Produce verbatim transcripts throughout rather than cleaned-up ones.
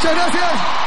Muchas gracias.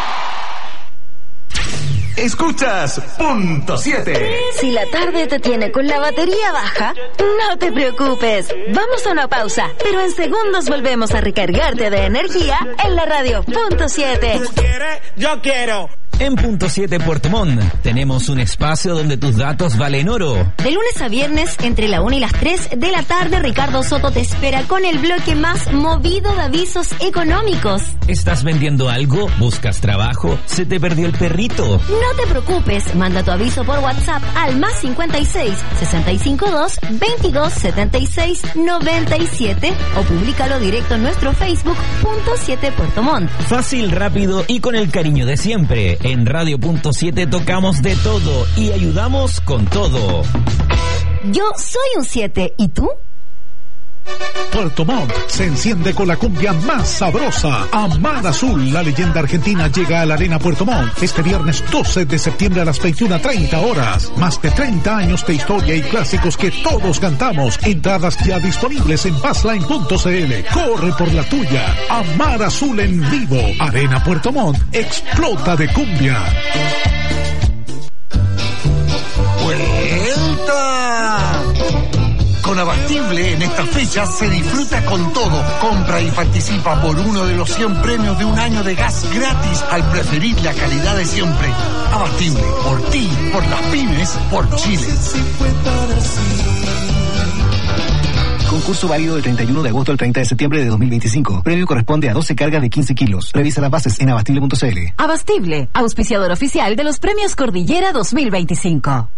Escuchas Punto siete. Si la tarde te tiene con la batería baja, no te preocupes. Vamos a una pausa, pero en segundos volvemos a recargarte de energía en la radio Punto siete. ¿Tú quieres? Yo quiero. En Punto siete Puerto Montt tenemos un espacio donde tus datos valen oro. De lunes a viernes, entre la una y las tres de la tarde, Ricardo Soto te espera con el bloque más movido de avisos económicos. ¿Estás vendiendo algo? ¿Buscas trabajo? ¿Se te perdió el perrito? No te preocupes, manda tu aviso por WhatsApp al más cincuenta y seis, sesenta y cinco dos, veintidós, setenta y seis, noventa y siete o públicalo directo en nuestro Facebook Punto siete Puerto Montt. Fácil, rápido y con el cariño de siempre. En Radio Punto siete tocamos de todo y ayudamos con todo. Yo soy un siete, ¿y tú? Puerto Montt se enciende con la cumbia más sabrosa. Amar Azul, la leyenda argentina, llega a la Arena Puerto Montt este viernes doce de septiembre a las veintiuna treinta horas. Más de treinta años de historia y clásicos que todos cantamos. Entradas ya disponibles en passline punto c l. Corre por la tuya. Amar Azul en vivo. Arena Puerto Montt explota de cumbia. ¡Vuelta! Con Abastible en esta fecha se disfruta con todo. Compra y participa por uno de los cien premios de un año de gas gratis al preferir la calidad de siempre. Abastible, por ti, por las pymes, por Chile. Concurso válido del treinta y uno de agosto al treinta de septiembre de dos mil veinticinco. Premio corresponde a doce cargas de quince kilos. Revisa las bases en abastible punto c l. Abastible, auspiciador oficial de los premios Cordillera dos mil veinticinco.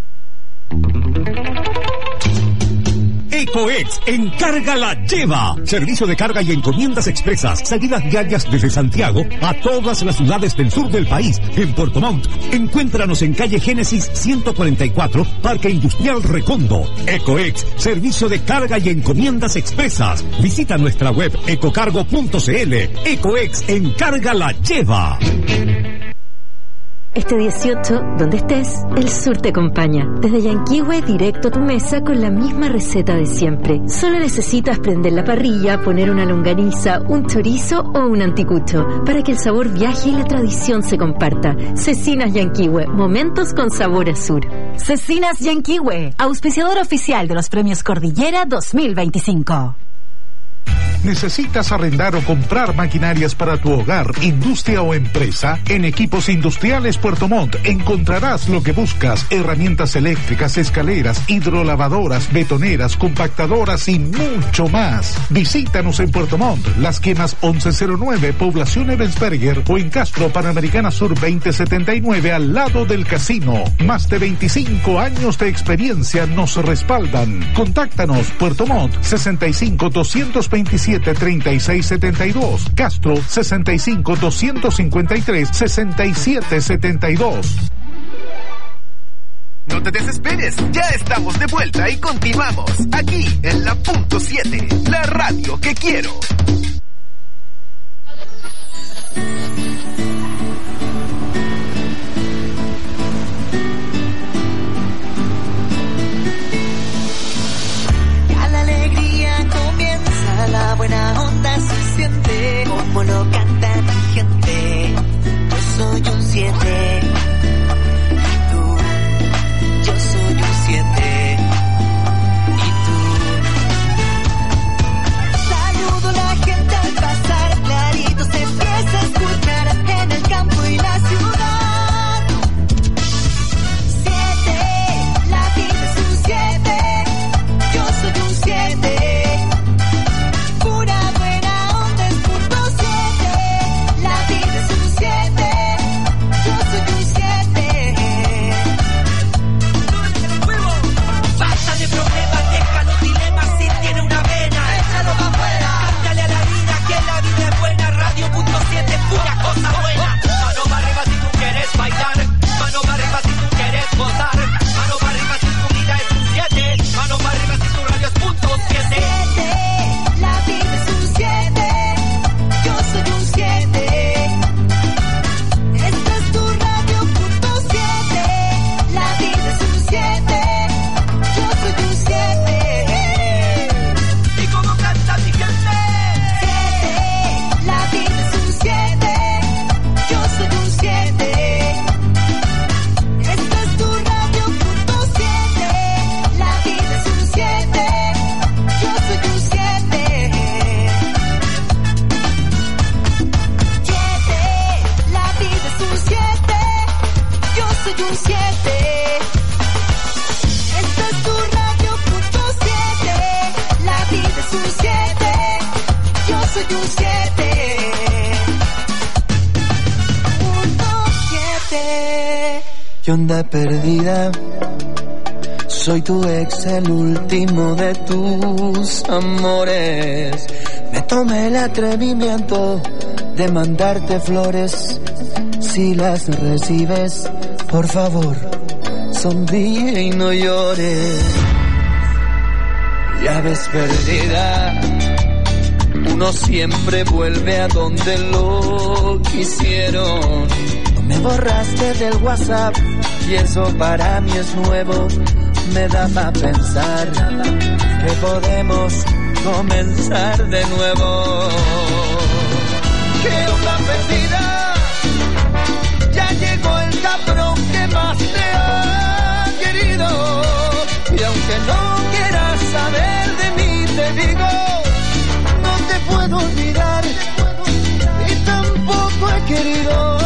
EcoEx Encarga la Lleva. Servicio de carga y encomiendas expresas. Salidas diarias desde Santiago a todas las ciudades del sur del país. En Puerto Montt, encuéntranos en calle Génesis ciento cuarenta y cuatro, Parque Industrial Recondo. EcoEx, servicio de carga y encomiendas expresas. Visita nuestra web ecocargo punto c l. EcoEx Encarga la Lleva. Este dieciocho, donde estés, el sur te acompaña. Desde Yanquihue directo a tu mesa con la misma receta de siempre. Solo necesitas prender la parrilla, poner una longaniza, un chorizo o un anticucho para que el sabor viaje y la tradición se comparta. Cecinas Yanquihue, momentos con sabor a sur. Cecinas Yanquihue, auspiciador oficial de los premios Cordillera dos mil veinticinco. ¿Necesitas arrendar o comprar maquinarias para tu hogar, industria o empresa? En Equipos Industriales Puerto Montt encontrarás lo que buscas: herramientas eléctricas, escaleras, hidrolavadoras, betoneras, compactadoras y mucho más. Visítanos en Puerto Montt, Las Quemas once cero nueve, Población Ebensberger, o en Castro, Panamericana Sur veinte setenta y nueve, al lado del casino. Más de veinticinco años de experiencia nos respaldan. Contáctanos: Puerto Montt, sesenta y cinco, doscientos veintisiete, treinta y seis setenta y dos, Castro, sesenta y cinco, doscientos cincuenta y tres, sesenta y siete setenta y dos. No te desesperes, ya estamos de vuelta y continuamos aquí en la Punto siete, la radio que quiero. La buena onda se siente como lo canta mi gente. Yo soy un siete y tú. Yo soy un siete y tú. Saludo a la soy un siete. ¿Qué onda perdida? Soy tu ex, el último de tus amores. Me tomé el atrevimiento de mandarte flores. Si las recibes, por favor, sonríe y no llores. Ya ves perdida, uno siempre vuelve a donde lo quisieron. Me borraste del WhatsApp y eso para mí es nuevo. Me da para pensar que podemos comenzar de nuevo. ¿Qué onda perdida? Ya llegó el cabrón que más te ha querido. Y aunque no quieras saber de mí, te digo, no te puedo olvidar y tampoco he querido.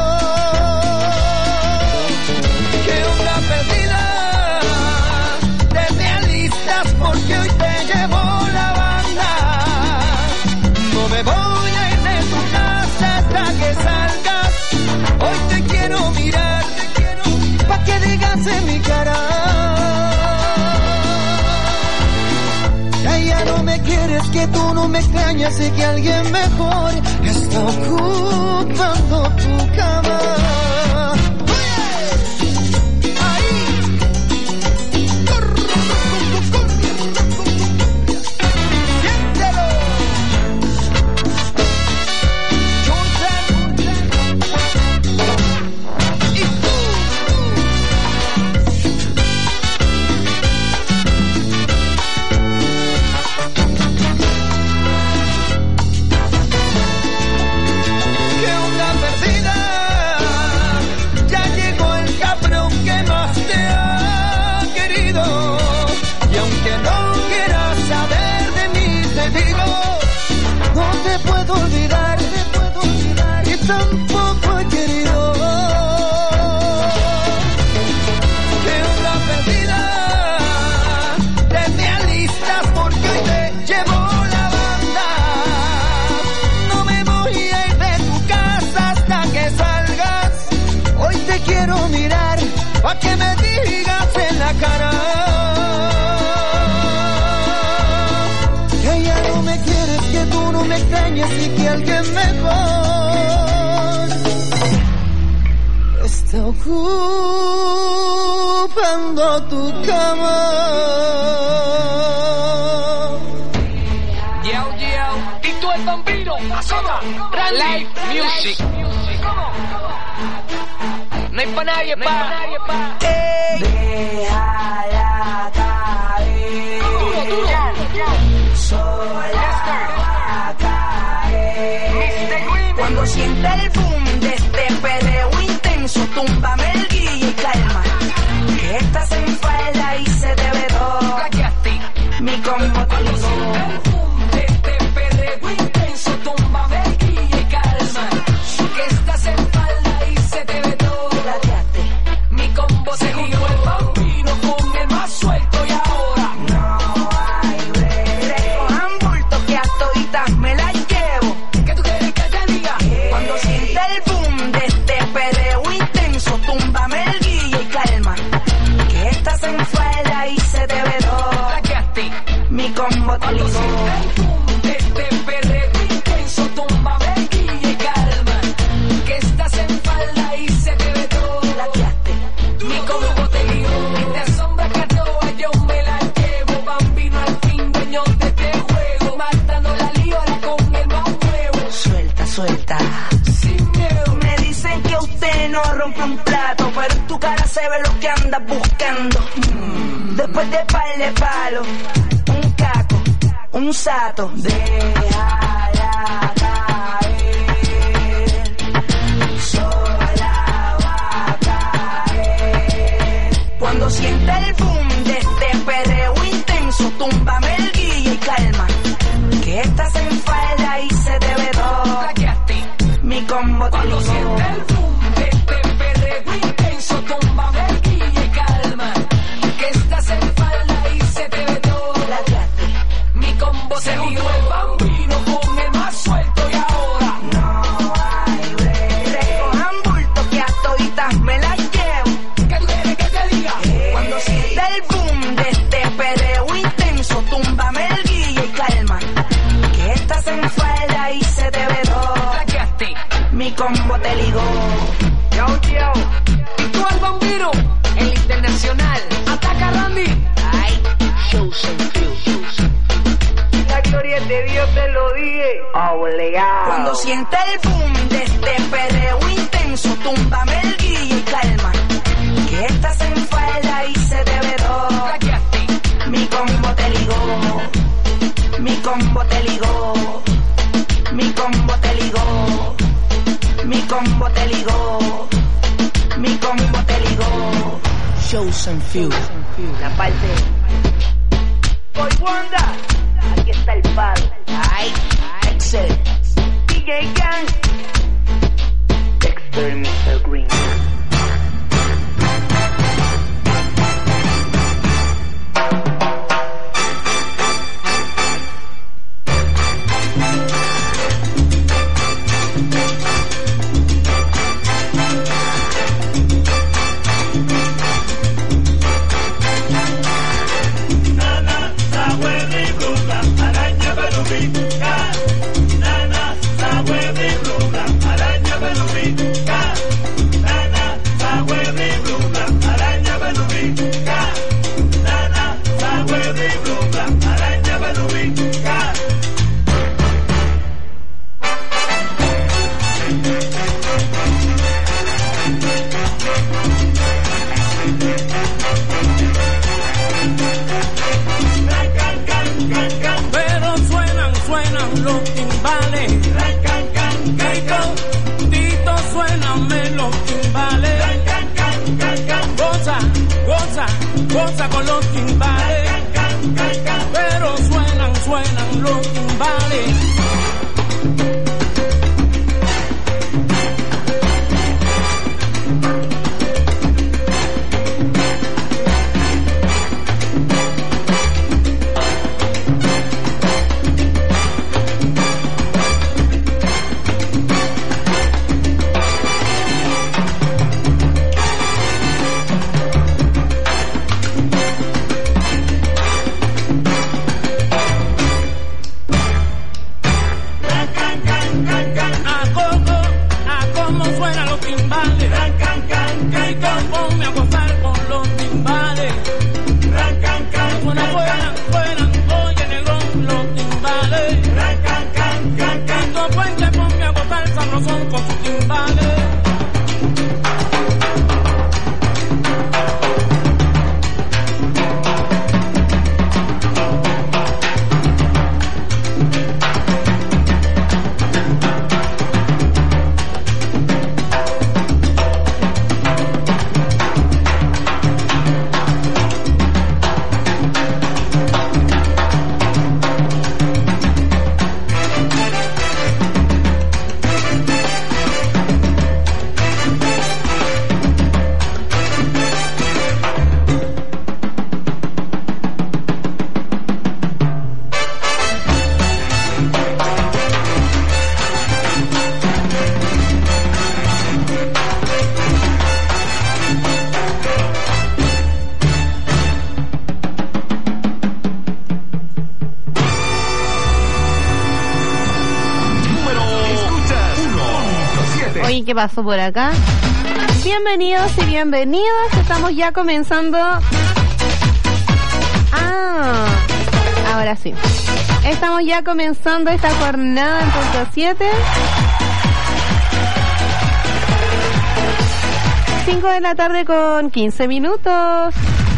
Porque hoy te llevo la banda. No me voy a ir de tu casa hasta que salgas. Hoy te quiero mirar, pa' que digas en mi cara. Ya, ya no me quieres, que tú no me extrañas y que alguien mejor está ocupando tu cama. Tampoco he querido. Que una perdida, te me alistas porque hoy te llevo la banda. No me voy a ir de tu casa hasta que salgas. Hoy te quiero mirar, pa' que me digas en la cara que ya no me quieres, que tú no me extrañas y que alguien mejor está ocupando tu cama. Yo, yo, Tito el Bambino, Azota, Live Music. No hay pa' nadie, pa'. Déjala caer. Duro, duro. Sola va a caer. Cuando sienta el boom de este perreo intenso, túmbame el guille y calma. Que estás en falda y se te ve todo. Mi combo te lo de este perreo intenso, túmbame el guille y calma. Que estás en falda y se te ve todo. Mi combo se jugó el bambino con el más suelto y ahora no hay break. Cojan bulto que a toditas me las llevo. ¿Qué tú quieres que te diga? Cuando sienta el boom de este perreo intenso, túmbame el guille y calma. Que estás en falda y se te ve todo. Mi combo te Cuando sienta el boom de este perreo intenso, túmbame el guille y calma. Que estás en falda y se te ve todo. Mi combo te ligó. Esta sombra que toa yo me la llevo. Bambino al fin, dueño de este juego. Matando la liola con el más nuevo. Suelta, suelta. Sin miedo. Me dicen que usted no rompe un plato, pero en tu cara se ve lo que andas buscando. Mm. Después de par de palo, un caco, un sato. Déjala caer. Sola va a caer. Cuando sienta el boom de este perreo intenso, túmbame el guille y calma. Que estás en falda y se te ve todo. Mi combo te Cuando sienta el boom de este perreo intenso, túmbame el guille y calma. Que estás en falda y se te ve todo. Mi combo se jugó el bambino con el más combo te ligó. Yo, yo. Y tú al bambino, el internacional. Ataca Randy. Ay, show sentido. La gloria de Dios te lo dije. Obligado. Cuando siente el boom de este perreo intenso, túmbame el guille y calma. Que estás en falda y se te ve todo. Mi combo te ligó. Mi combo te ligó. Mi combo te ligó. Mi combo te ligó. Mi combo te ligó. Shows and Few. La parte. Boy Wanda. Aquí está el palo. Ay, Excel. D J Gang. Dexter mister Green. Goza con los timbales, pero suenan, suenan los timbales. ¿Qué pasó por acá? Bienvenidos y bienvenidas. Estamos ya comenzando. Ah, ahora sí. Estamos ya comenzando esta jornada en punto siete. cinco de la tarde con quince minutos.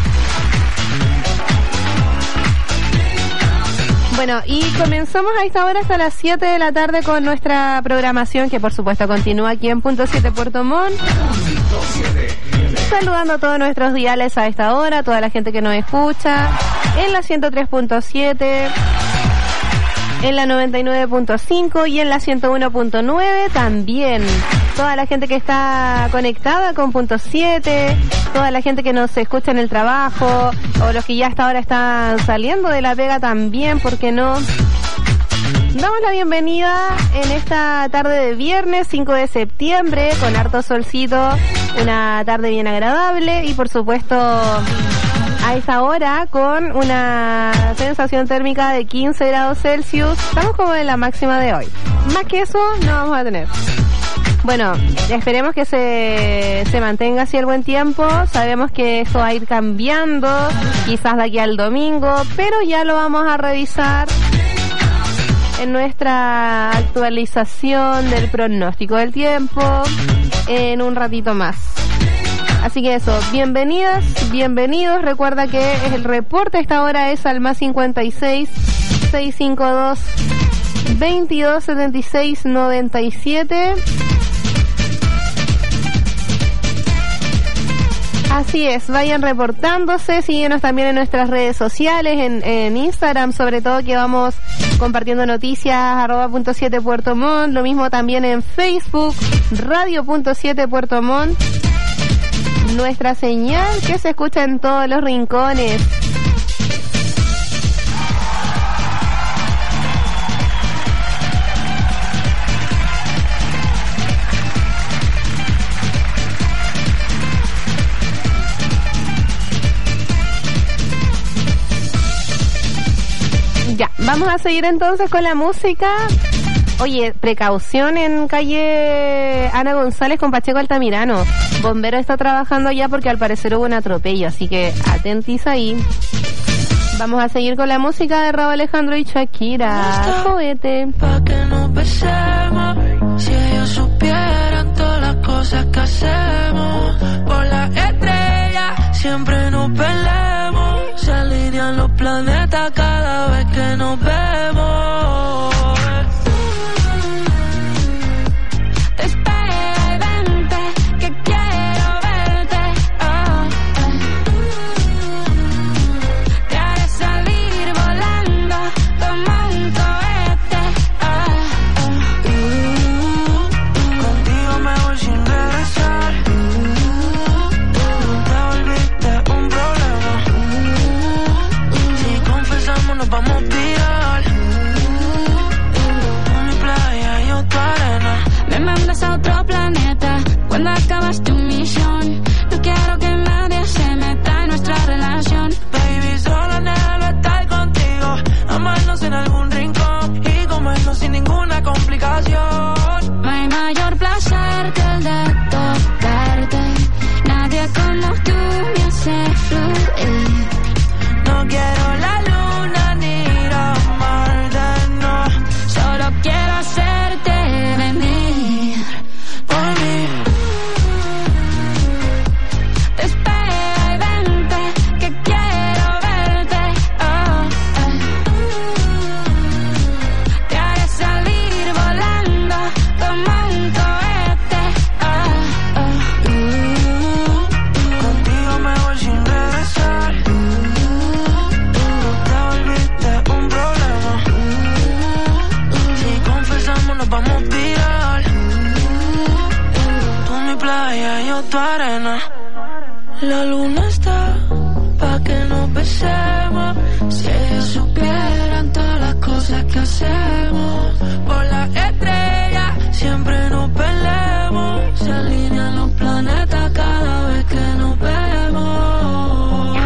Bueno, y comenzamos a esta hora hasta las siete de la tarde con nuestra programación, que por supuesto continúa aquí en punto siete Puerto Montt. Saludando a todos nuestros diales a esta hora, a toda la gente que nos escucha en la ciento tres punto siete, en la noventa y nueve punto cinco y en la ciento uno punto nueve también. Toda la gente que está conectada con punto siete, toda la gente que nos escucha en el trabajo, o los que ya hasta ahora están saliendo de la pega también, ¿por qué no? Damos la bienvenida en esta tarde de viernes cinco de septiembre, con harto solcito, una tarde bien agradable y por supuesto a esa hora con una sensación térmica de quince grados Celsius. Estamos como en la máxima de hoy. Más que eso no vamos a tener. Bueno, esperemos que se, se mantenga así el buen tiempo. Sabemos que eso va a ir cambiando, quizás de aquí al domingo, pero ya lo vamos a revisar en nuestra actualización del pronóstico del tiempo en un ratito más. Así que eso, bienvenidas, bienvenidos. Recuerda que el reporte a esta hora es al más cincuenta y seis, seiscientos cincuenta y dos, veintidós setenta y seis noventa y siete. Así es, vayan reportándose, síguenos también en nuestras redes sociales, en, en Instagram sobre todo, que vamos compartiendo noticias, arroba punto siete Puerto Montt, lo mismo también en Facebook, radio punto siete Puerto Montt, nuestra señal que se escucha en todos los rincones. Ya, vamos a seguir entonces con la música. Oye, precaución en calle Ana González con Pacheco Altamirano. Bombero está trabajando allá porque al parecer hubo un atropello, así que atentis ahí. Vamos a seguir con la música de Rauw Alejandro y Shakira. Cohete. Pa' que nos besemos, si ellos supieran todas las cosas que hacemos. Por la estrella siempre nos peleamos, se alinean los planetas cada vez que nos vemos. Cuando acabas tu misión, no quiero que nadie se meta en nuestra relación. Baby, solo anhelo estar contigo, amarnos en algún rincón y comernos sin ninguna complicación. No hay mayor placer que el de tocarte, nadie como tú me hace fluir. No quiero la luna ni ir a Marte, no, solo quiero hacerte venir por mí. Tu arena. La luna está pa' que nos besemos, si ellos supieran todas las cosas que hacemos. Por la estrella siempre nos peleamos, se alinean los planetas cada vez que nos vemos.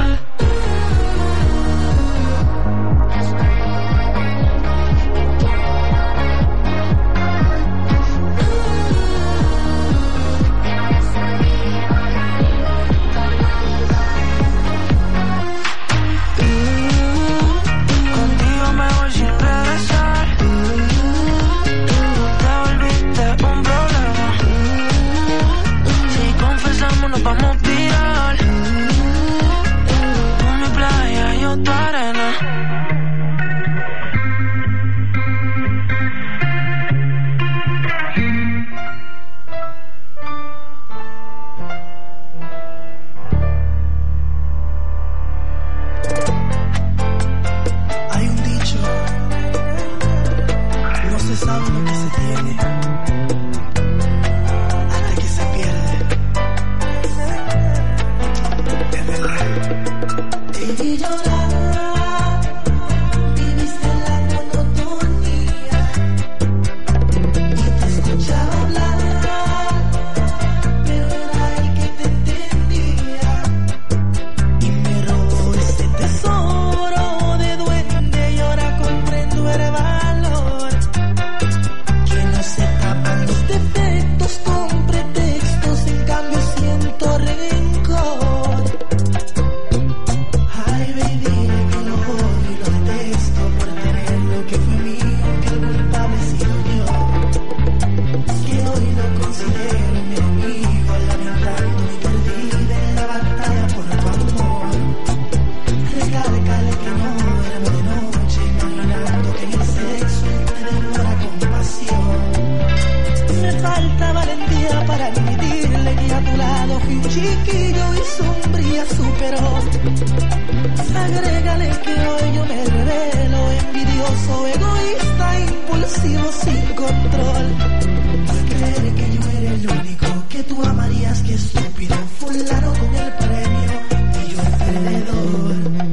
envidioso, egoísta, impulsivo, sin control. Al creer que yo era el único que tú amarías, que estúpido, fulano con el premio y yo el perdedor.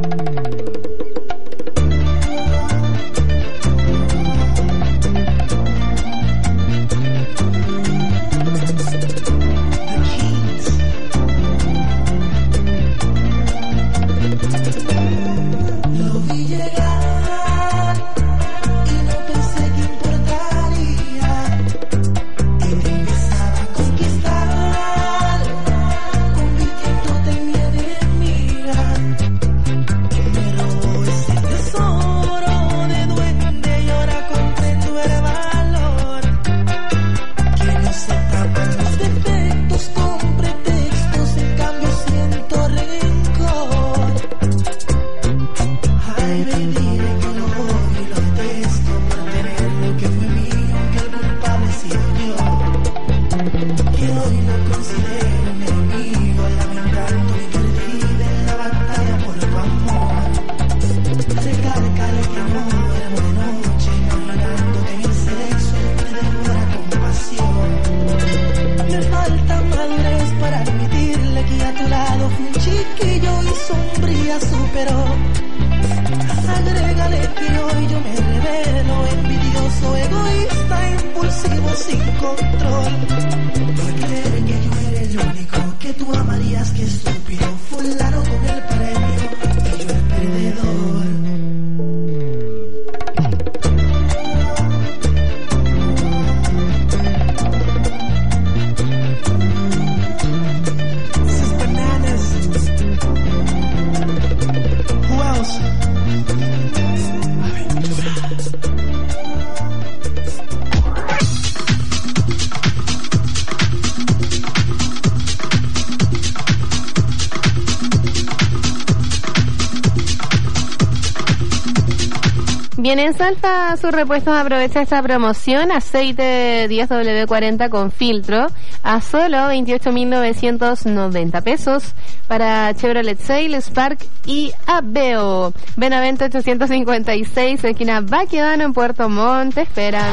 Bien, en Salfa sus repuestos aprovecha esta promoción, aceite diez W cuarenta con filtro a solo veintiocho mil novecientos noventa pesos para Chevrolet Sail, Spark y Aveo. Benavente ochocientos cincuenta y seis, esquina Baquedano en Puerto Montt, te esperan.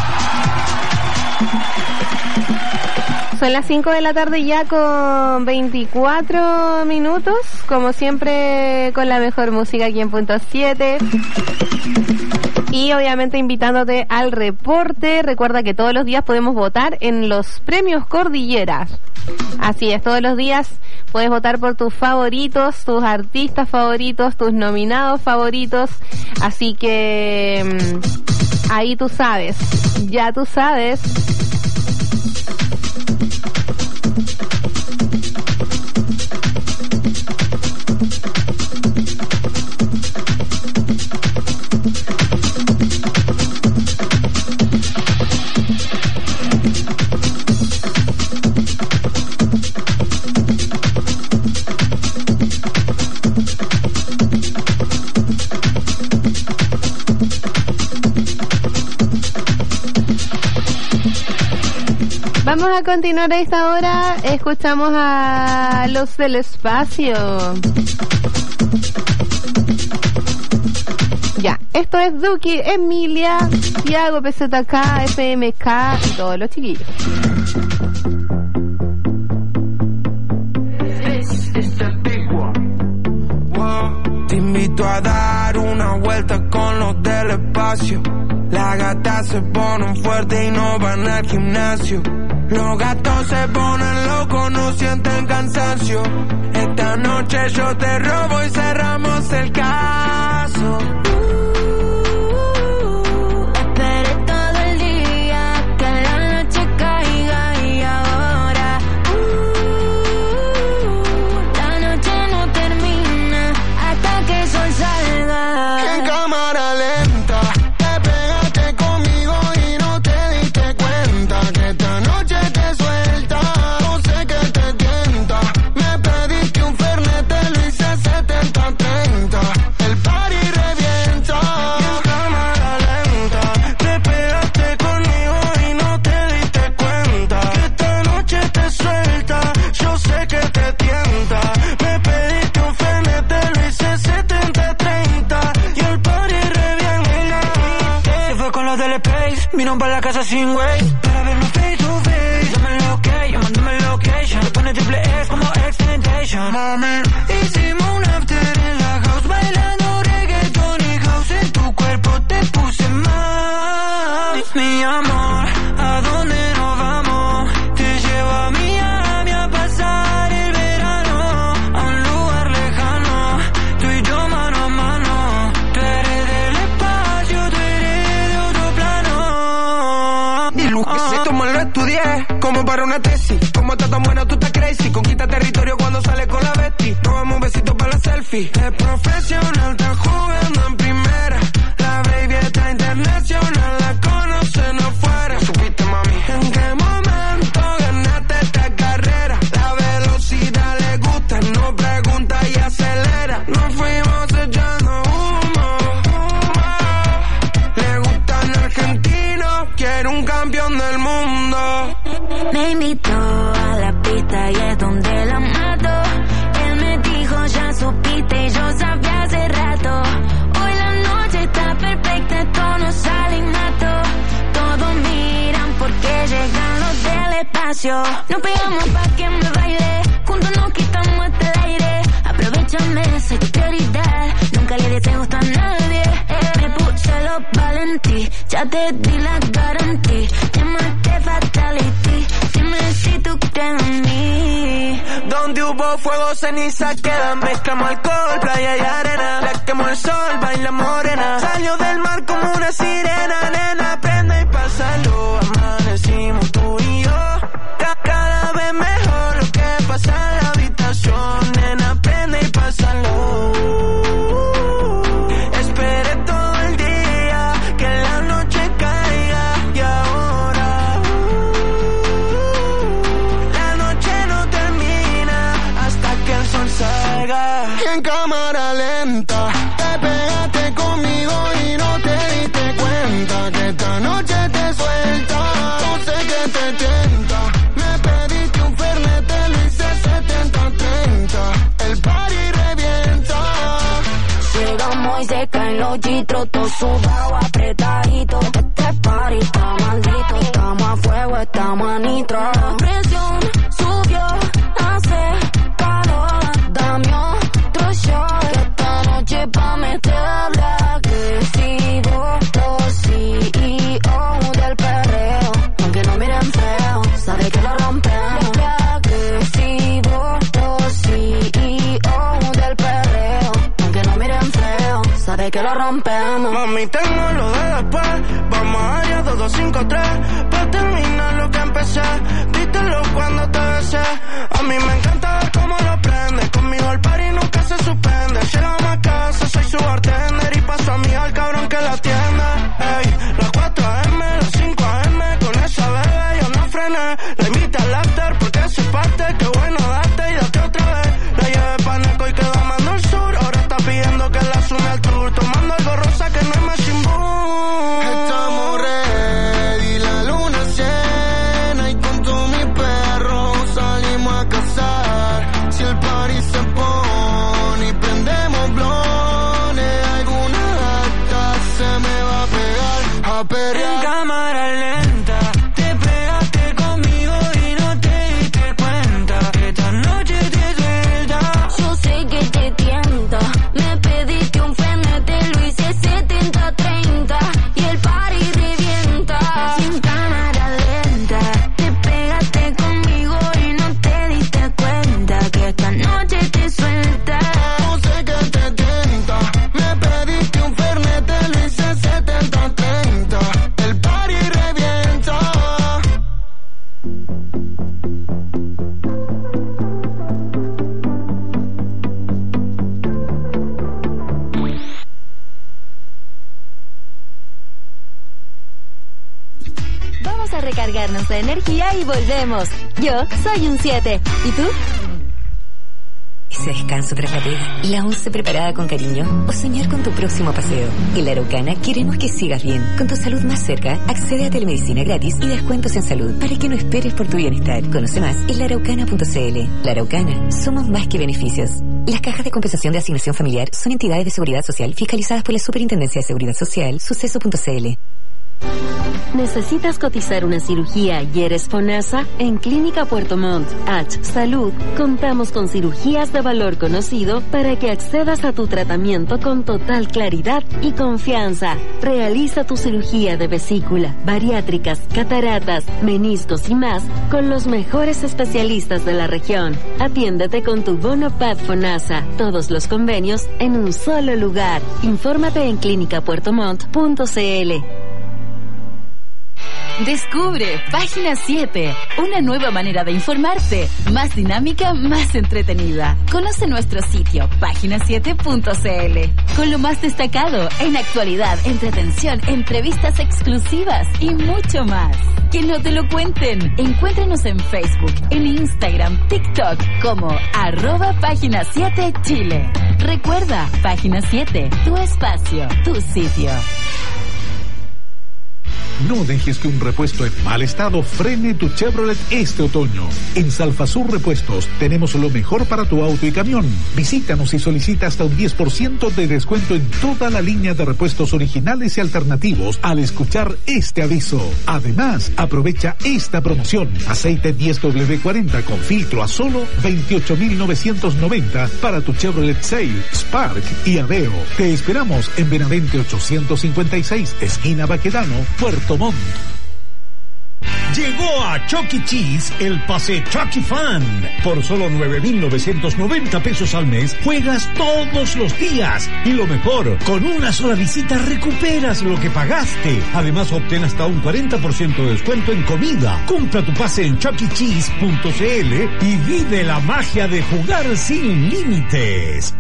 Son las cinco de la tarde ya con veinticuatro minutos, como siempre con la mejor música aquí en Punto siete. Y obviamente invitándote al reporte. Recuerda que todos los días podemos votar en los premios Cordillera. Así es, todos los días puedes votar por tus favoritos, tus artistas favoritos, tus nominados favoritos. Así que mmm, ahí tú sabes, ya tú sabes. Vamos a continuar a esta hora. Escuchamos a Los del Espacio. Ya, esto es Duki, Emilia, Tiago, P Z K, F M K y todos los chiquillos. Te invito a dar una vuelta con los del espacio. Las gatas se ponen fuertes y no van al gimnasio. Los gatos se ponen locos, no sienten cansancio. Esta noche yo te robo y cerramos el caso. El party revienta. Waze. Vino para la casa sin Waze. Para vernos face to face. Dame el location, mándame el location. Te pone triple X como X-Tentation. Mami, hicimos un after en la house. Bailando reggaeton y house. En tu cuerpo te puse mal. Mi amor, ¿a dónde nos vamos? Te llevo a Miami a pasar el verano. A un lugar lejano. Tú y yo mano a mano. Tú eres del espacio, tú eres de otro plano. Y Luis, esto me lo estudié como para una tesis. Como estás tan buena, tú estás crazy. Conquista territorio cuando sales con la Betty. Robamos un besito para la selfie. Es profesional, está jugando en primera. La baby está internacional, la conocen afuera. ¿Supiste, mami? ¿En qué momento ganaste esta carrera? La velocidad le gusta, no pregunta y acelera. Nos fuimos echando humo, humo. Le gustan argentinos, quiere un campeón del mundo. Me invitó a la pista y es donde la mato. Él me dijo, ya supiste y yo sabía hace rato. Hoy la noche está perfecta, esto no sale innato. Todos miran porque llegan los del espacio. Nos pegamos pa' que me baile, juntos nos quitamos hasta el aire. Aprovechame, soy tu prioridad, nunca le des gusto a nadie. Me puse los valentí, ya te di la garantía. Llámate fatality, dime si tú crees en mí. Donde hubo fuego, ceniza queda. Mezclamos alcohol, playa y arena. La quemó el sol, baila morena. Salió del mar como una sirena. Nena, prende y pásalo. Amanecimos tú y yo. Ca- Cada vez mejor lo que pasa en la habitación. Nena, prende y pásalo. Esperé todo el día que la noche caiga. Y ahora uh, la noche no termina hasta que el sol salga. En cámara lenta te pegaste conmigo y no te diste cuenta que esta noche te suelta. No sé qué te tienta. Me pediste un fernet, te lo hice setenta treinta. El party revienta. Llegamos y se caen los chitros, todo sudado, apretadito. Este party está maldito, estamos a fuego, estamos a nitro. La presión subió, hace calor, dame otro shot. Que esta noche pa' meterle agresivo. Los C E O del perreo, aunque no miren feo, sabe que lo rompemos. Agresivo, los C E O del perreo, aunque no miren feo, sabe que lo rompemos. Mami, tengo lo de después. Vamos allá, dos, dos, cinco, tres. Pa' terminar lo que empecé. Vítelo cuando te besé. A mí me encanta ver cómo lo prende. Conmigo el party nunca se suspende. Llegamos a casa, soy su bartender. Y paso a mí al cabrón que la atiende. Ey, las cuatro a eme, las cinco a eme. Con esa bebé yo no frené. La invité al after porque se parte. Qué bueno date y date otra vez. La llevé pa' Neco y quedó amando el sur. Ahora está pidiendo que la sume al tour. Tomando algo rosa que no es más chimbú. Estamos ready, la luna llena. Y con todos mis perros salimos a cazar. Si el party se pone y prendemos blones, alguna gata se me va a pegar a perrear. En cámara lenta te pegaste conmigo y no te diste cuenta que esta noche te suelta. Yo sé que te tienta, me pediste un fernet, te lo hice setenta treinta. Y el party revienta. Sin cámara lenta te pegaste conmigo y no te diste cuenta que esta noche te suelta. No sé qué te tienta. Me pediste un fernet, te lo hice setenta treinta. El party revienta. Vamos a recargarnos de energía y volvemos. Yo soy un siete. ¿Y tú? Ese descanso tras la pega, la once preparada con cariño o soñar con tu próximo paseo. En La Araucana queremos que sigas bien. Con tu salud más cerca, accede a telemedicina gratis y descuentos en salud para que no esperes por tu bienestar. Conoce más en la araucana punto c l. La Araucana, somos más que beneficios. Las cajas de compensación de asignación familiar son entidades de seguridad social fiscalizadas por la Superintendencia de Seguridad Social, suceso punto c l. ¿Necesitas cotizar una cirugía y eres FONASA? En Clínica Puerto Montt, H Salud, contamos con cirugías de valor conocido para que accedas a tu tratamiento con total claridad y confianza. Realiza tu cirugía de vesícula, bariátricas, cataratas, meniscos y más con los mejores especialistas de la región. Atiéndete con tu bono P A D FONASA. Todos los convenios en un solo lugar. Infórmate en clínica puerto montt punto c l. Descubre Página siete, una nueva manera de informarte, más dinámica, más entretenida. Conoce nuestro sitio, página siete punto c l, con lo más destacado en actualidad, entretención, entrevistas exclusivas y mucho más. Que no te lo cuenten. Encuéntranos en Facebook, en Instagram, TikTok como arroba Página siete Chile. Recuerda, Página siete, tu espacio, tu sitio. No dejes que un repuesto en mal estado frene tu Chevrolet este otoño. En Salfasur Repuestos tenemos lo mejor para tu auto y camión. Visítanos y solicita hasta un diez por ciento de descuento en toda la línea de repuestos originales y alternativos al escuchar este aviso. Además, aprovecha esta promoción. Aceite diez doble cuarenta con filtro a solo veintiocho mil novecientos noventa para tu Chevrolet Sail, Spark y Aveo. Te esperamos en Benavente ochocientos cincuenta y seis, esquina Baquedano, Puerto Montt. Llegó a Chuck E. Cheese el pase Chucky Fan. Por solo nueve mil novecientos noventa pesos al mes, juegas todos los días. Y lo mejor, con una sola visita recuperas lo que pagaste. Además, obtén hasta un cuarenta por ciento de descuento en comida. Compra tu pase en chuck e cheese punto c l y vive la magia de jugar sin límites.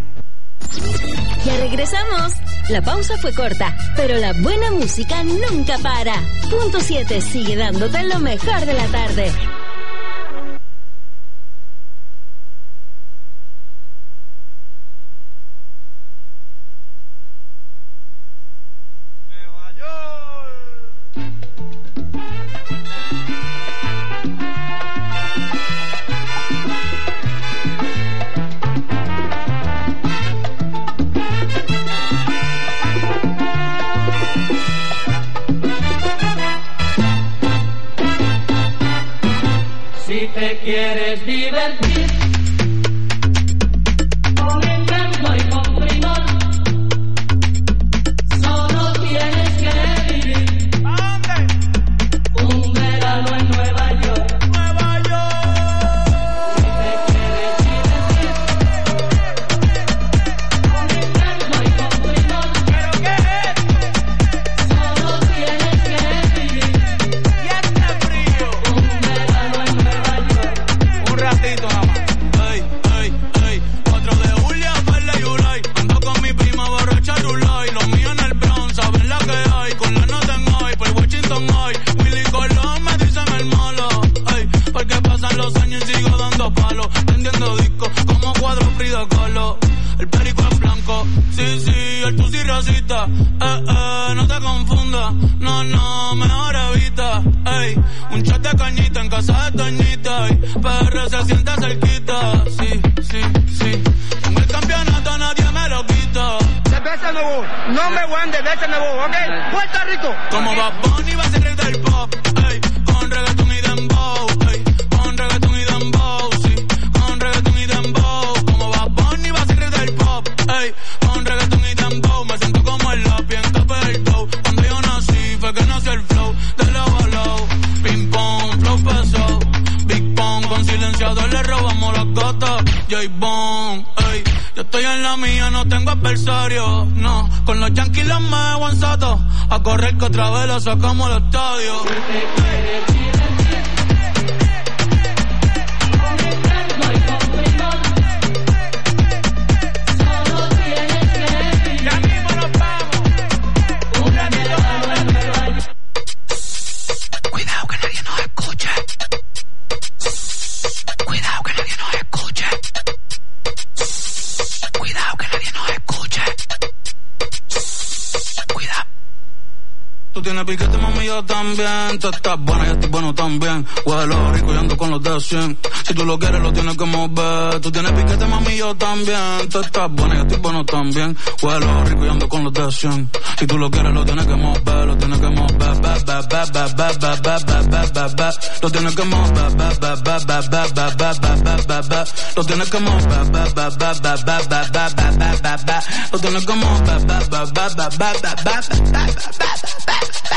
Ya regresamos. La pausa fue corta, pero la buena música nunca para. Punto siete sigue dándote lo mejor de la tarde. Si te quieres divertir con encanto y con primor, solo tienes que vivir un verano en Nueva York. Nueva York. Si te quieres divertir con encanto y con primor, ¿pero qué es? Solo tienes que vivir y este frío un verano en Nueva York. Un ratito nada más. Ey, ey, ey. cuatro de julio, Perla y Ulay. Ando con mi prima borracha Rulay. Los míos en el Bronx, saben la que hay. Con la nota en hoy, por Washington hoy. Willy Colón me dicen el malo. Ey, porque pasan los años y sigo dando palos. Vendiendo discos como cuadro Frida Kahlo. El perico es blanco, sí, sí, el tusi racista. Eh, eh, no te confundas. No, no, mejor evita. Ey, un chat de cañita en casa de Toñita. Ey, P R se siente cerquita. Sí, sí, sí. Con el campeonato nadie me lo quita. De veces me voy, no me voy, de veces me voy, ¿ok? Puerto Rico. Como Bad Bunny va a ser rey del pop. Ey, con reggaeton y dembow. Ey, con reggaeton y dembow. Sí, con reggaeton y dembow. Como Bad Bunny va a ser rey del pop. Ey, con reggaeton y dembow. Me siento como el lápiz en tope del toe. Cuando yo nací fue que nació el flow. De lado a lado, ping pong, flow pesado. Big Pong, con silenciador le robamos las gatas. J-Bone, ey, yo estoy en la mía, no tengo adversario. No, con los Yankees los me aguanzato. A correr que otra vez la sacamos al estadio. Cuidado que nadie nos escuche. Cuidado que nadie nos escuche. Cuidado que nadie nos escuche. Cuidado. Tú tienes piquete, mami, yo también. Tú estás buena, yo estoy bueno también. Huele rico y ando con los de cien. Si tú lo quieres, lo tienes que mover. Tú tienes piquete, mami, yo también. Tú estás buena, yo estoy bueno también. Huelo rico y ando con los de cien. Si tú lo quieres, lo tienes que mover. Lo tienes que mover, ba, ba, ba, ba, ba, ba, ba, ba, ba, ba, ba. Lo tienes que mover, ba, ba, ba, ba, ba, ba, ba, ba, ba, ba, ba. Lo tienes que mover, ba, ba, ba, ba, ba, ba, ba, ba, ba, ba, ba. Lo tienes que mover, ba, ba, ba, ba, ba, ba, ba, ba, ba, ba.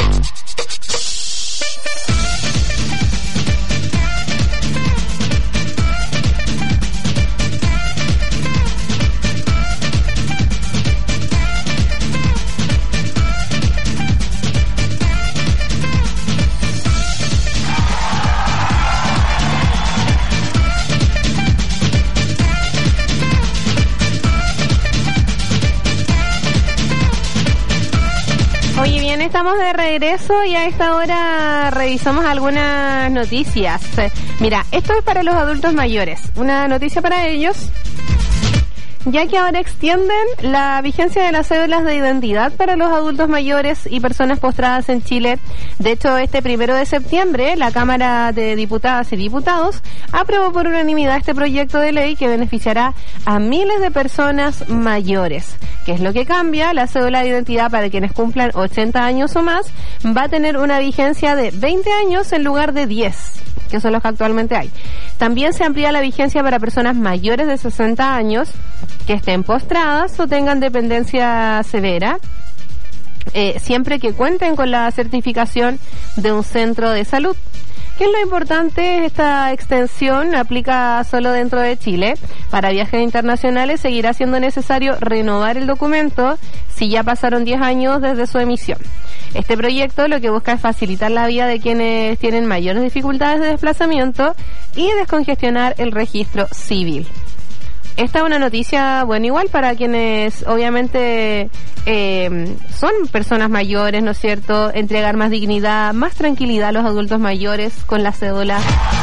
Oye, bien, estamos de regreso y a esta hora revisamos algunas noticias. Mira, esto es para los adultos mayores. Una noticia para ellos, ya que ahora extienden la vigencia de las cédulas de identidad para los adultos mayores y personas postradas en Chile. De hecho, este primero de septiembre, la Cámara de Diputadas y Diputados aprobó por unanimidad este proyecto de ley que beneficiará a miles de personas mayores. ¿Qué es lo que cambia? La cédula de identidad para quienes cumplan ochenta años o más va a tener una vigencia de veinte años en lugar de diez, que son los que actualmente hay. También se amplía la vigencia para personas mayores de sesenta años que estén postradas o tengan dependencia severa, eh, siempre que cuenten con la certificación de un centro de salud. ¿Qué es lo importante? Esta extensión aplica solo dentro de Chile. Para viajes internacionales seguirá siendo necesario renovar el documento si ya pasaron diez años desde su emisión. Este proyecto lo que busca es facilitar la vida de quienes tienen mayores dificultades de desplazamiento y descongestionar el registro civil. Esta es una noticia, bueno, igual para quienes obviamente eh, son personas mayores, ¿no es cierto? Entregar más dignidad, más tranquilidad a los adultos mayores con la cédula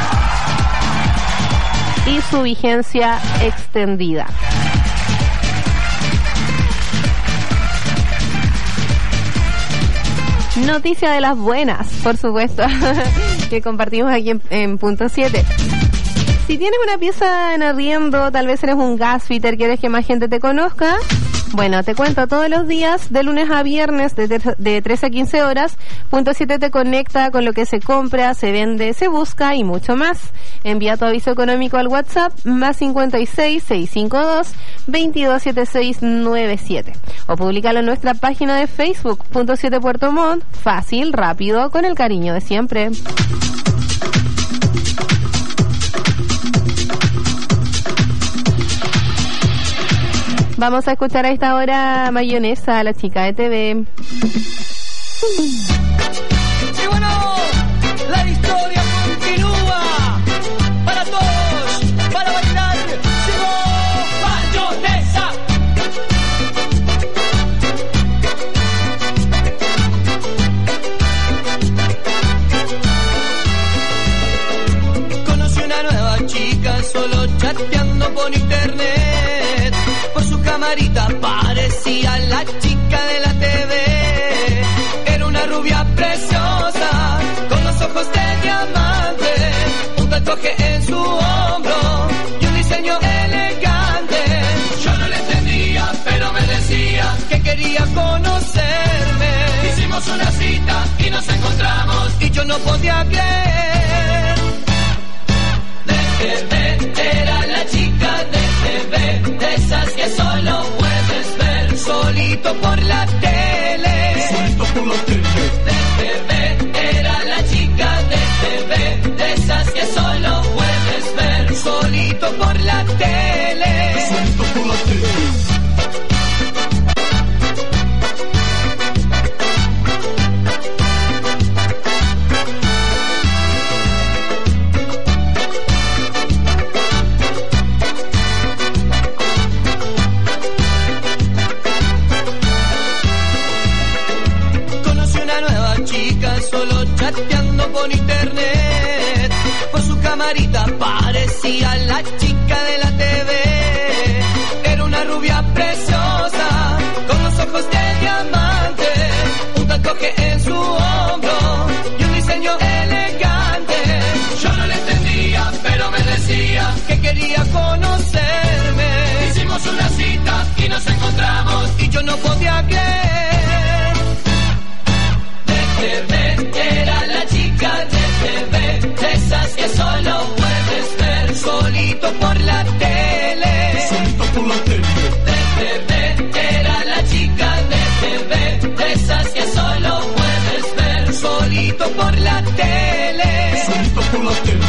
y su vigencia extendida. Noticia de las buenas, por supuesto, que compartimos aquí en, en punto siete. Si tienes una pieza en arriendo, tal vez eres un gasfitter, quieres que más gente te conozca. Bueno, te cuento, todos los días, de lunes a viernes, de, de trece a quince horas, Punto siete te conecta con lo que se compra, se vende, se busca y mucho más. Envía tu aviso económico al WhatsApp más cincuenta y seis, seiscientos cincuenta y dos, veintidós setenta y seis noventa y siete. O públicalo en nuestra página de Facebook, Punto siete Puerto Montt. Fácil, rápido, con el cariño de siempre. Vamos a escuchar a esta hora Mayonesa, la chica de T V. Y bueno, la historia continúa. Para todos, para bailar, llegó Mayonesa. Conocí una nueva chica solo chateando por internet. Por su camarita parecía la chica de la T V. Era una rubia preciosa, con los ojos de diamante, un tatuaje en su hombro y un diseño elegante. Yo no le entendía, pero me decía que quería conocerme. Hicimos una cita y nos encontramos y yo no podía creer. De T V era la chica de T V, de esas que solo puedes ver solito por la tele. Solito por la tele. De T V era la chica de T V, de esas que solo puedes ver solito por la tele. Solito por la tele. Solo chateando por internet. Por su camarita parecía la chica de la T V. Era una rubia preciosa, con los ojos de diamante, un tatuaje en su hombro y un diseño elegante. Yo no le entendía, pero me decía quería conocerme. Hicimos una cita y nos encontramos y yo no podía creer. De T V era la chica de T V, de esas que solo puedes ver solito por la tele. Solito por la tele. De T V era la chica de T V, de esas que solo puedes ver solito por la tele. Solito por la tele.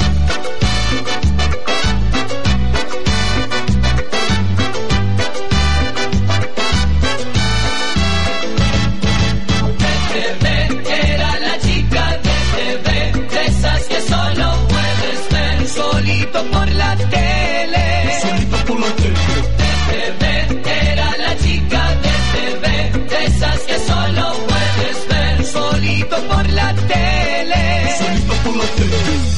Por la tele, solito por la tele. De T V era la chica de T V, de esas que solo puedes ver solito por la tele, solito por la tele.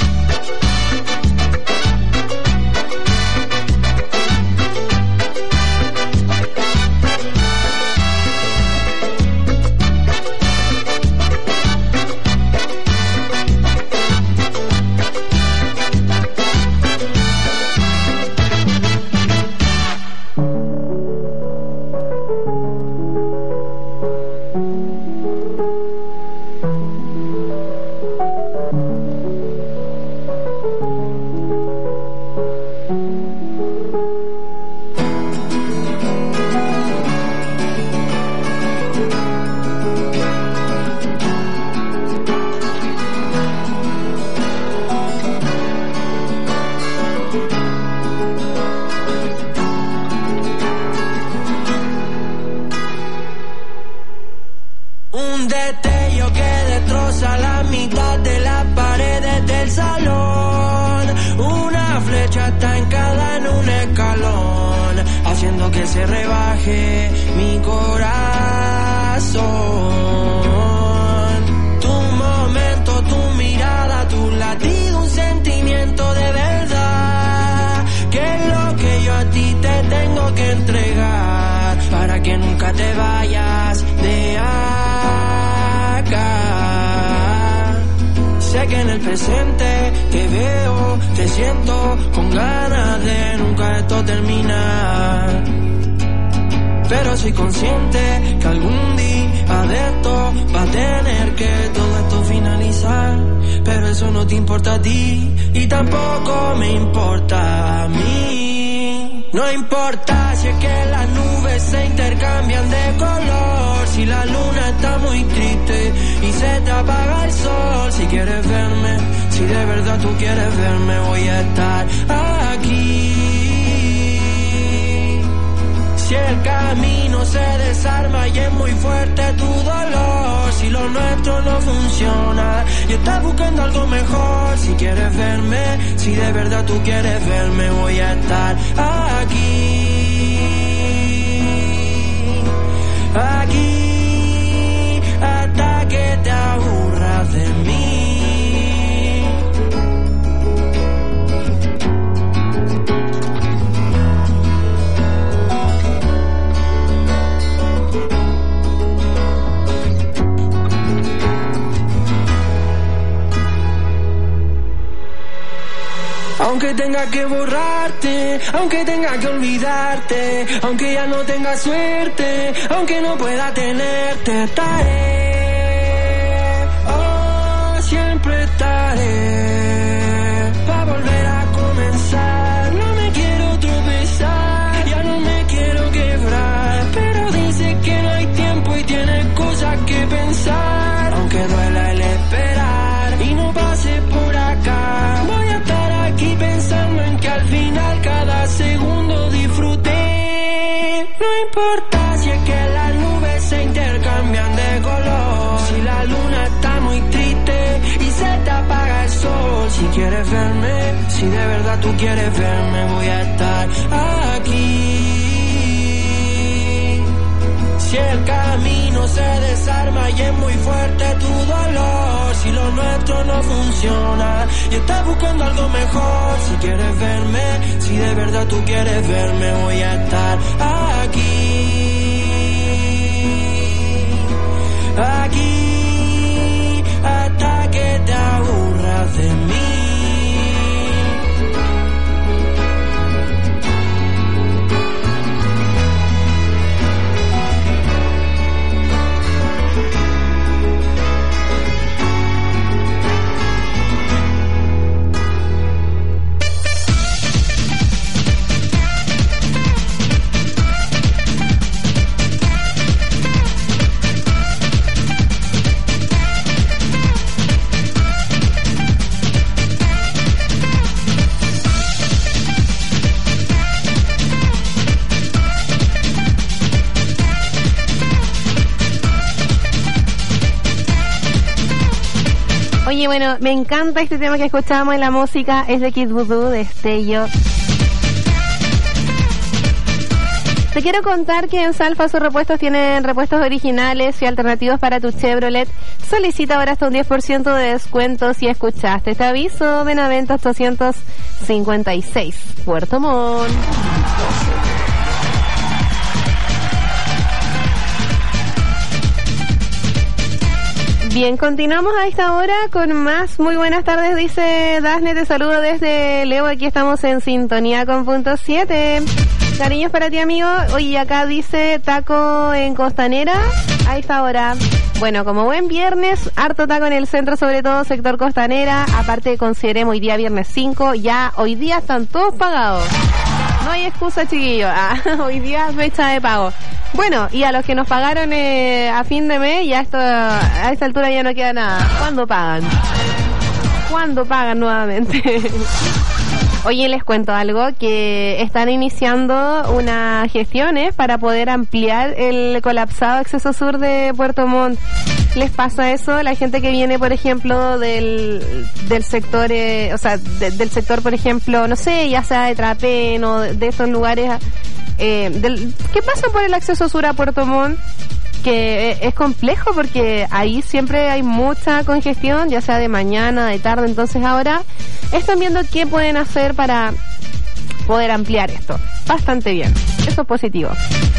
Aunque tenga que borrarte, aunque tenga que olvidarte, aunque ya no tenga suerte, aunque no pueda tenerte, estaré, oh, siempre estaré, para volver a comenzar. No me quiero tropezar, ya no me quiero quebrar, pero dice que no hay tiempo y tienes cosas que pensar, aunque duela el esperar y no pase por acá. Voy a estar aquí pensando en que al final cada segundo disfruté. No importa si es que las nubes se intercambian de color, si la luna está muy triste y se te apaga el sol. Si quieres verme, si de verdad tú quieres verme, voy a estar aquí. Si el camino se desarma y es muy fuerte tu dolor, si lo nuestro no funciona y estás buscando algo mejor, si quieres verme, si de verdad tú quieres verme, voy a estar aquí, aquí, hasta que te aburras de mí. Oye, bueno, me encanta este tema que escuchábamos en la música, es de Kid Voodoo, de Estello. Te quiero contar que en Salfa sus repuestos tienen repuestos originales y alternativos para tu Chevrolet. Solicita ahora hasta un diez por ciento de descuento si escuchaste este aviso. Benaventos doscientos cincuenta y seis, Puerto Montt. Bien, continuamos a esta hora con más. Muy buenas tardes, dice Dasne, te saludo desde Leo, aquí estamos en sintonía con punto siete. Cariños para ti, amigo. Oye, acá dice taco en Costanera a esta hora. Bueno, como buen viernes, harto taco en el centro, sobre todo sector Costanera. Aparte, consideremos hoy día viernes cinco, ya hoy día están todos pagados. No hay excusa, chiquillos. Ah, hoy día es fecha de pago. Bueno, y a los que nos pagaron eh, a fin de mes, ya esto, a esta altura ya no queda nada. ¿Cuándo pagan? ¿Cuándo pagan nuevamente? Oye, les cuento algo, que están iniciando unas gestiones para poder ampliar el colapsado acceso sur de Puerto Montt. ¿Les pasa eso? La gente que viene, por ejemplo, del, del sector, eh, o sea, de, del sector, por ejemplo, no sé, ya sea de Trapén o de, de esos lugares, eh, del, ¿qué pasa por el acceso sur a Puerto Montt? Que es complejo porque ahí siempre hay mucha congestión, ya sea de mañana, de tarde. Entonces ahora están viendo qué pueden hacer para poder ampliar esto. Bastante bien, eso es positivo.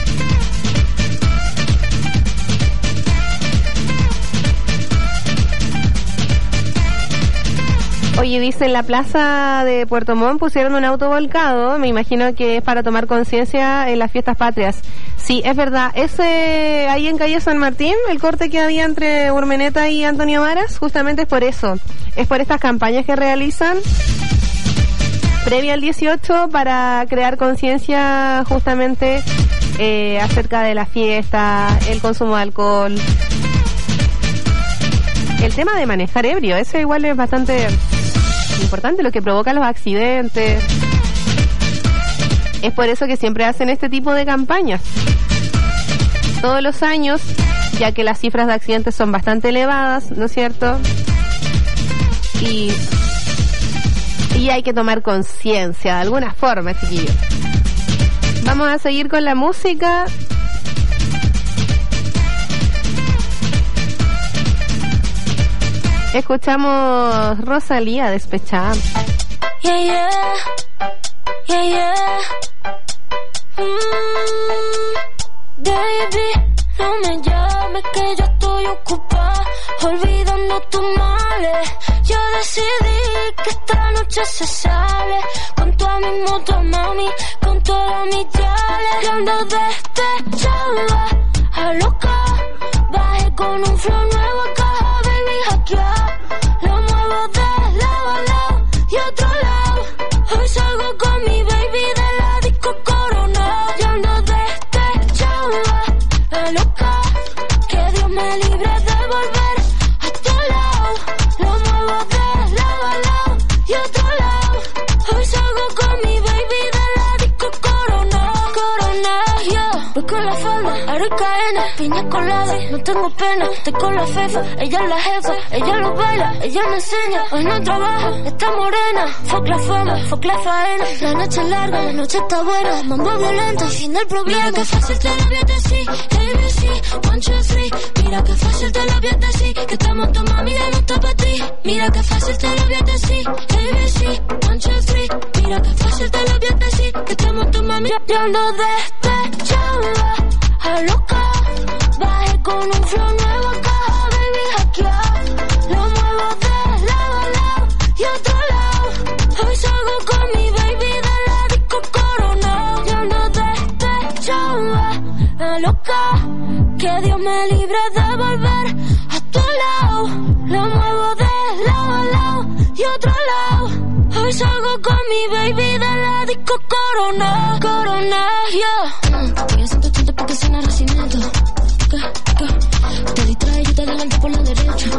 Oye, dice, en la plaza de Puerto Montt pusieron un auto volcado, me imagino que es para tomar conciencia en las fiestas patrias. Sí, es verdad, ese ahí en calle San Martín, el corte que había entre Urmeneta y Antonio Varas, justamente es por eso, es por estas campañas que realizan previa al dieciocho para crear conciencia justamente eh, acerca de la fiesta, el consumo de alcohol. El tema de manejar ebrio, ese igual es bastante importante, lo que provoca los accidentes. Es por eso que siempre hacen este tipo de campañas todos los años, ya que las cifras de accidentes son bastante elevadas, ¿no es cierto? Y, y hay que tomar conciencia de alguna forma, chiquillos. Vamos a seguir con la música. Escuchamos Rosalía, Despechada. Yeah, yeah, yeah, yeah. Mm, baby, no me llames que yo estoy ocupada, olvidando tus males. Yo decidí que esta noche se sale, con toda mi moto, mami, con todos mis yales. Yo ando despechada, a loca, bajé con un flow nuevo a caja, baby, hackeada. Lo muevo de lado a lado y otro lado. Hoy salgo con mi baby de la disco Corona. Yo ando despechada, la loca, que Dios me libre de volver a tu lado. Lo muevo de lado a lado y otro lado. Hoy salgo con mi baby de la disco Corona. Corona, yo voy con la falda, aro y cadena, piña colada, no tengo pena, estoy con la fefa, ella es la jefa, ella lo baila, ella me enseña, hoy no trabaja, está morena, fuck la fama, fuck la faena, la noche es larga, la noche está buena, mambo violento, el fin del problema. Mira que fácil te lo voy a decir, A B C, one, two, three, mira que fácil te lo voy a decir, que estamos tu mami, ya no está pa' ti. Mira que fácil te lo voy a decir, A B C, one, two, three, mira que fácil te lo voy a decir, que estamos tu mami, yo ando despechada, a loca, bajé con un flow nuevo a caja, baby, hackeada. Lo muevo de lado a lado y otro lado. Hoy salgo con mi baby de la disco Corona. Yo ando despechada, la loca, que Dios me libre de volver a tu lado. Lo muevo de lado a lado y otro lado. Hoy salgo con mi baby de la disco Corona. Corona, yeah. Voy a ciento ochenta porque suena Residente. ¿Qué? ¿Qué? Te distrae, yo te adelanto por la derecha.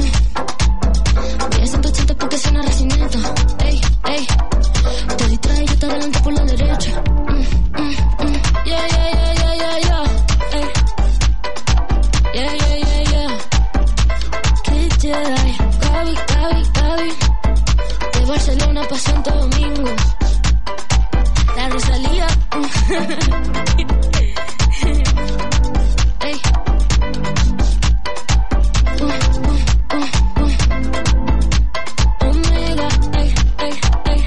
Voy a ciento ochenta porque suena Residente. Ey, ey. Te distrae, yo te adelanto por la derecha. Mm, mm, mm. Yeah, yeah, yeah, yeah, yeah, yeah. Ey. Yeah, yeah, yeah, yeah. Kid Jedi, Gaby. Barcelona pa' Santo Domingo. La Rosalía. Ey. Uh, uh, uh, uh. Omega, ey, ey, ey.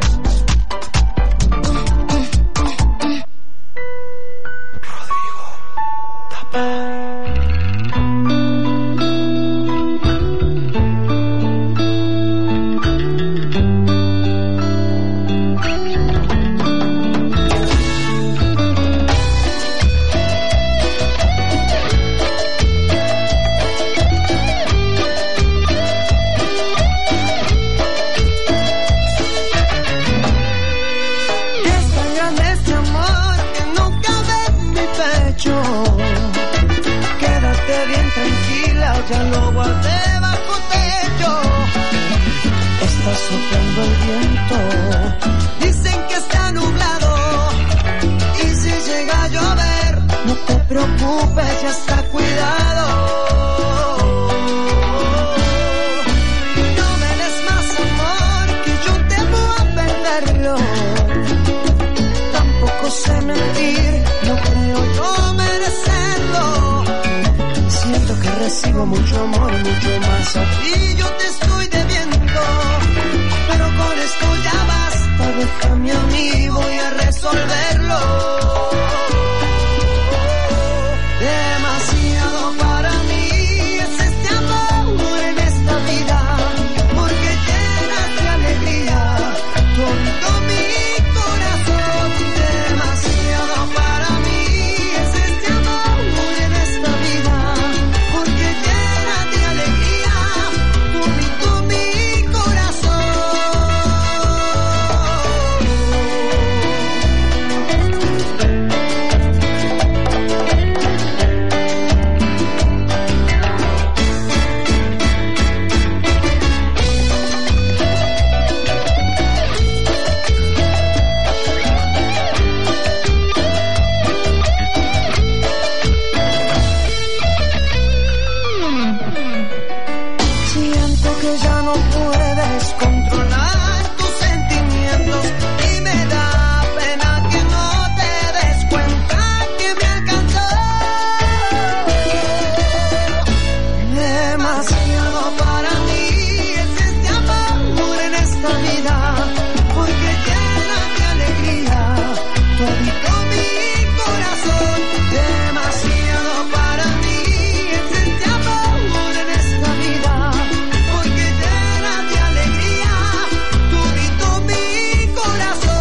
Uh, uh, uh, uh. Rodrigo Tapa. Ya lo guardé bajo techo. Está soplando el viento. Dicen que está nublado. Y si llega a llover, no te preocupes, ya está cuidado. No me des más amor, que yo temo a perderlo. Tampoco sé mentir, no creo yo merecerlo. Siento que recibo mucho amor, mucho más a ti yo te estoy debiendo. Pero con esto ya basta, déjame a mí, voy a resolverlo. Demasiado para mí es este amor en esta vida, porque llenas de alegría todo mi corazón. Demasiado para mí es este amor en esta vida, porque llena de alegría tu mi, tu mi corazón. Siento que ya no puedes controlar tus sentimientos y me da pena que no te des cuenta que me alcanzó. Demasiado para mí es este amor en esta vida, porque llena de alegría todito mi corazón. Demasiado para mí es este amor en esta vida, porque llena de alegría todito mi corazón.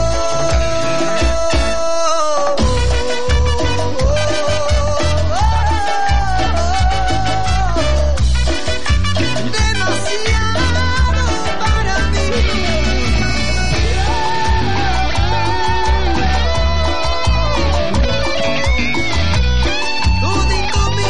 Demasiado para mí. Todito mi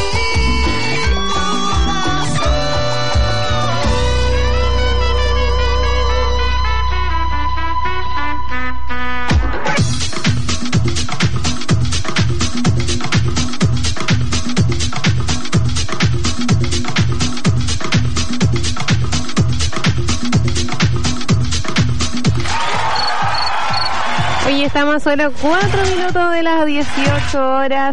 Hoy estamos solo cuatro minutos de las dieciocho horas.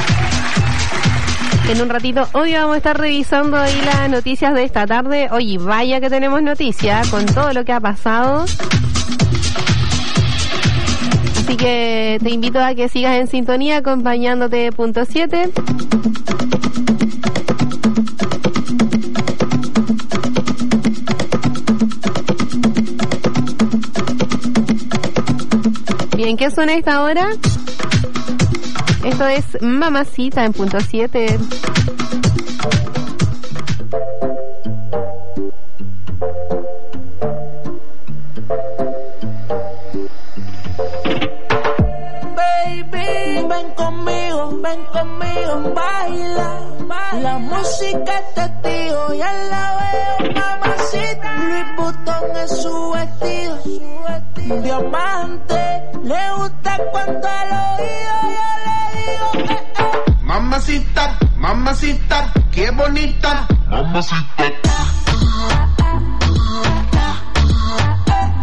En un ratito, hoy vamos a estar revisando ahí las noticias de esta tarde. Oye, vaya que tenemos noticias con todo lo que ha pasado. Así que te invito a que sigas en sintonía acompañándote de punto siete. Bien, ¿qué suena a esta hora? Esto es Mamacita en punto siete. Baby, ven conmigo, ven conmigo, baila, baila. La música es testigo, ya la veo, mamacita. Louis Vuitton es su vestido, su vestido. Diamante, le gusta cuando al oído yo le digo, eh, eh. Mamacita, mamacita, qué bonita. Mamacita.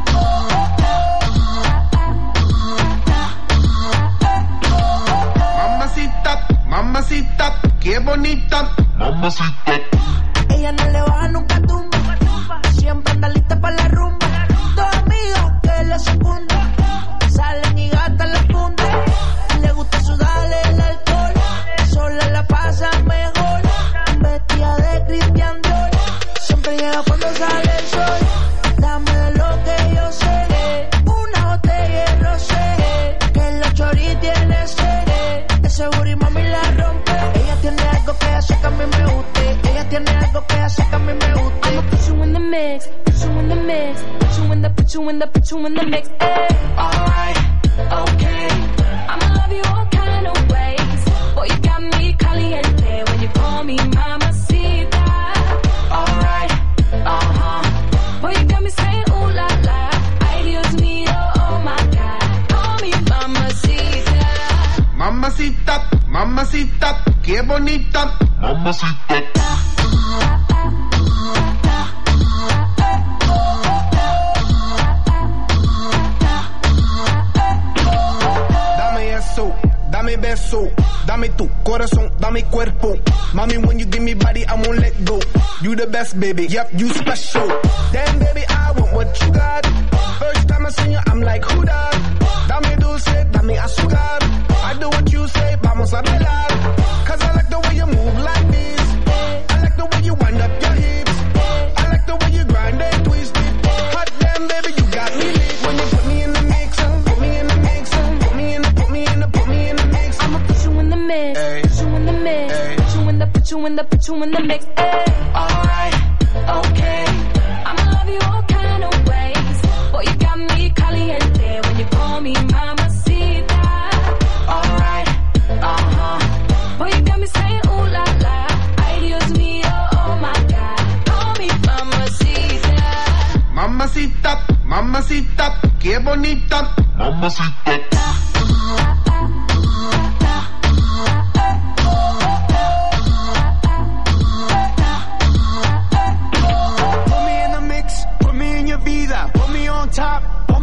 Ella no le baja nunca tumba, siempre anda lista para la rumba. Dos amigos que le secundan, salen y gastan la funda. Le gusta sudarle el alcohol, sola la pasa mejor. Vestida de Christian Dior, siempre llega cuando sale el sol. Dame de lo que yo sé, una botella de rosé, que los choris tiene sed. Ese booty mami la rompe. Ella tiene algo que hace que a mí me guste. Ella tiene algo que hace que a mí me guste. I'ma put you in the mix, put you in the mix, put you in the, put you in the, put you in the mix. Ay. Alright, okay. I'ma love you all kind of ways. Boy, you got me caliente when you call me mamacita. Alright, uh-huh. Boy, you got me saying ooh la la. Ay, Dios mío, oh my God. Call me mamacita. Mamacita, mamacita, qué bonita. Mamacita. Dame eso, dame beso, dame tu corazón, dame cuerpo. Mami, when you give me body, I won't let go. You the best, baby, yep, you special. Damn, baby, I want what you got. First time I seen you, I'm like, who that? Dame dulce, dame azúcar. I do what you say, vamos a bailar. Cause I like the way you move like this. I like the way you wind up your hips. I like the way you grind and twist it. Hot damn, baby, you got me lit. When you put me in the mix, put me in the mix, put me in the, put me in the, put me in the mix. I'ma put you in the mix, Ay. put you in the mix, Ay. put you in the, put you in the, put you in the mix. Ay. Alright, okay. I'ma love you all kind of ways. Boy, you got me caliente when you call me mamacita. Alright, uh-huh. Boy, you got me saying ooh la la. Ay, Dios mío, oh my God. Call me mamacita. Mamacita, mamacita, qué bonita. Mamacita.